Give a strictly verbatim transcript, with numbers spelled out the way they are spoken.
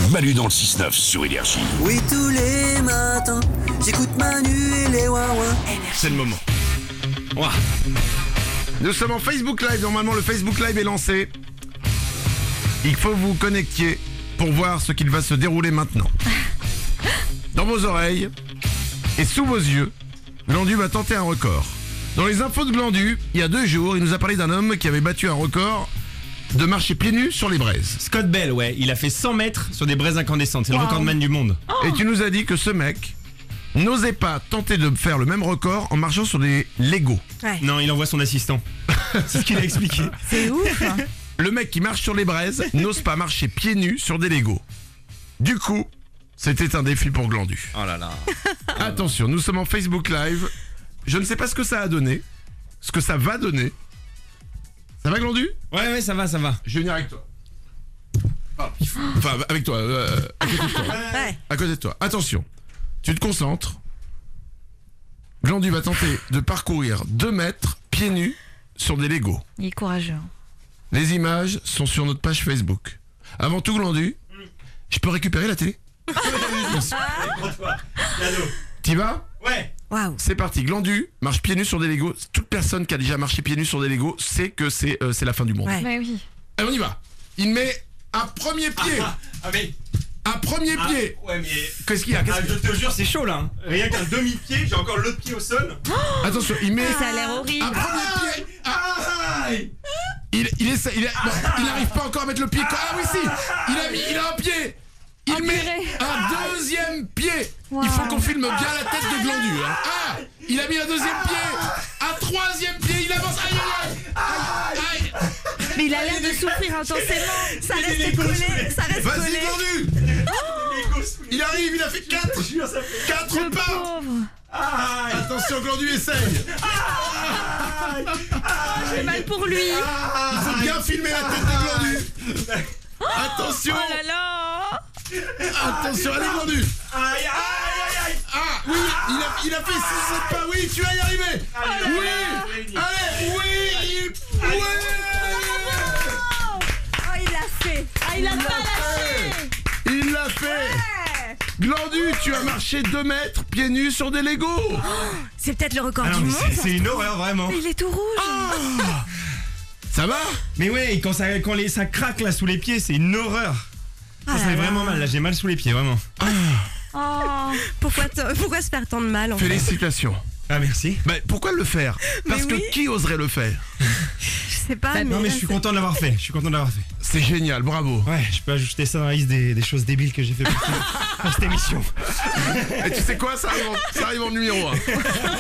Manu dans le six neuf sur Énergie. Oui, tous les matins, j'écoute Manu et les Wawa. C'est le moment. Ouah. Nous sommes en Facebook Live. Normalement, le Facebook Live est lancé. Il faut vous connecter pour voir ce qu'il va se dérouler maintenant. Dans vos oreilles et sous vos yeux, Glandu va tenter un record. Dans les infos de Glandu, il y a deux jours, il nous a parlé d'un homme qui avait battu un record de marcher pieds nus sur les braises. Scott Bell, ouais, il a fait cent mètres sur des braises incandescentes. C'est Wow. le recordman du monde. Oh. Et tu nous as dit que ce mec n'osait pas tenter de faire le même record en marchant sur des Legos. Ouais. Non, il envoie son assistant. C'est ce qu'il a expliqué. C'est ouf. Le mec qui marche sur les braises n'ose pas marcher pieds nus sur des Legos. Du coup, c'était un défi pour Glandu. Oh là là. Attention, nous sommes en Facebook Live. Je ne sais pas ce que ça a donné, ce que ça va donner. Ça va, Glandu? Ouais, ouais, ça va, ça va. Je vais venir avec toi. Ah, Enfin, avec toi, euh, à côté de toi. Ouais. À côté de toi. Attention, tu te concentres. Glandu va tenter de parcourir deux mètres pieds nus sur des Legos. Il est courageux. Les images sont sur notre page Facebook. Avant tout, Glandu, je peux récupérer la télé? T'y vas? Ouais. Waouh. C'est parti, Glandu marche pieds nus sur des Legos. Toute personne qui a déjà marché pieds nus sur des Legos sait que c'est euh, c'est la fin du monde. Ouais. Bah oui. Allez, on y va. Il met un premier pied. Ah, ah, mais. Un premier ah, pied. Ouais, mais. Qu'est-ce qu'il y a? Qu'est-ce Ah, qu'il y je te jure, c'est chaud là. Hein. Rien qu'un demi-pied, j'ai encore l'autre pied au sol. a Attention, il met Ça a l'air horrible. un premier pied. Ah, Aïe. il, il essaie, il, a- bon, il n'arrive pas encore à mettre le pied. Ah oui, si. Il a mis, il a un pied. Il Oh, met purée. un deuxième pied. Wow. Il faut qu'on filme bien la tête de Glandu. Hein. Ah, il a mis un deuxième pied. Un troisième pied. Il avance. Aïe, aïe, aïe. Aïe. Mais il a l'air de souffrir intensément. Ça reste collé. Ça reste Vas-y, collé. Glandu. Il arrive, il a fait quatre. Je jure, ça fait. Quatre Le pas. pauvre. Aïe. Attention, Glandu essaye. J'ai mal pour lui. Il faut bien filmer la tête de Glandu. Attention. Oh là là. Attention, allez, Glandu. Aïe, aïe, aïe, aïe. Ah, oui, il a, il a fait six sept pas. Oui, tu vas y arriver. Oui. Allez, oui. Oui. Oh, il l'a fait. Ah, il a pas lâché. Il l'a fait. Glandu, tu as marché deux mètres pieds nus sur des Legos. C'est peut-être le record Ah non, du mais monde. c'est- c'est une horreur vraiment. Il est tout rouge. Ça va? Mais ouais, et quand ça, quand les, ça craque là sous les pieds, c'est une horreur. Ah Ça là fait là. vraiment mal, là j'ai mal sous les pieds, vraiment. Oh. Pourquoi, te- pourquoi se faire tant de mal en fait? Félicitations. Ah merci. Bah, pourquoi le faire? Parce Mais que oui. qui oserait le faire? Je sais pas. Bah, mais Non mais là, je suis c'est- content de l'avoir fait, je suis content de l'avoir fait. C'est génial, bravo. Ouais, je peux ajouter ça dans la liste des, des choses débiles que j'ai fait pour, pour cette émission. Et tu sais quoi? Ça arrive en, ça arrive en numéro un.